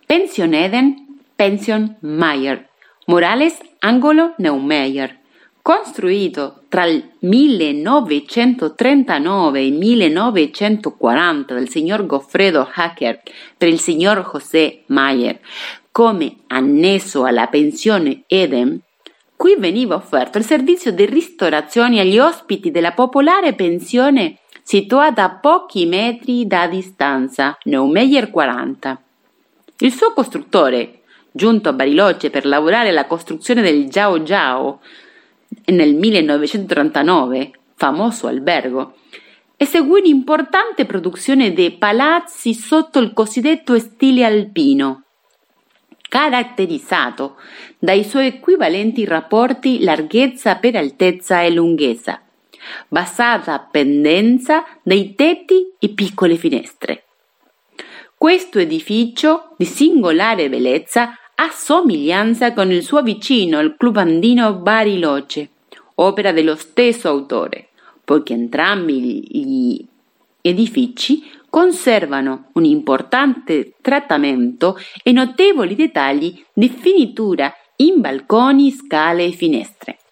Pension Eden, Pension Mayer, Morales Angolo Neumayer, costruito tra il 1939 e il 1940 dal signor Goffredo Hacker per il signor José Mayer come annesso alla pensione Eden, qui veniva offerto il servizio di ristorazione agli ospiti della popolare pensione situata a pochi metri da distanza, Neumayer 40. Il suo costruttore, giunto a Bariloche per lavorare alla costruzione del Giao Giao nel 1939, famoso albergo, eseguì un'importante produzione di palazzi sotto il cosiddetto stile alpino, caratterizzato dai suoi equivalenti rapporti larghezza per altezza e lunghezza, basata a pendenza dei tetti e piccole finestre. Questo edificio, di singolare bellezza, ha somiglianza con il suo vicino, il Club Andino Bariloche, opera dello stesso autore, poiché entrambi gli edifici conservano un importante trattamento e notevoli dettagli di finitura in balconi, scale e finestre.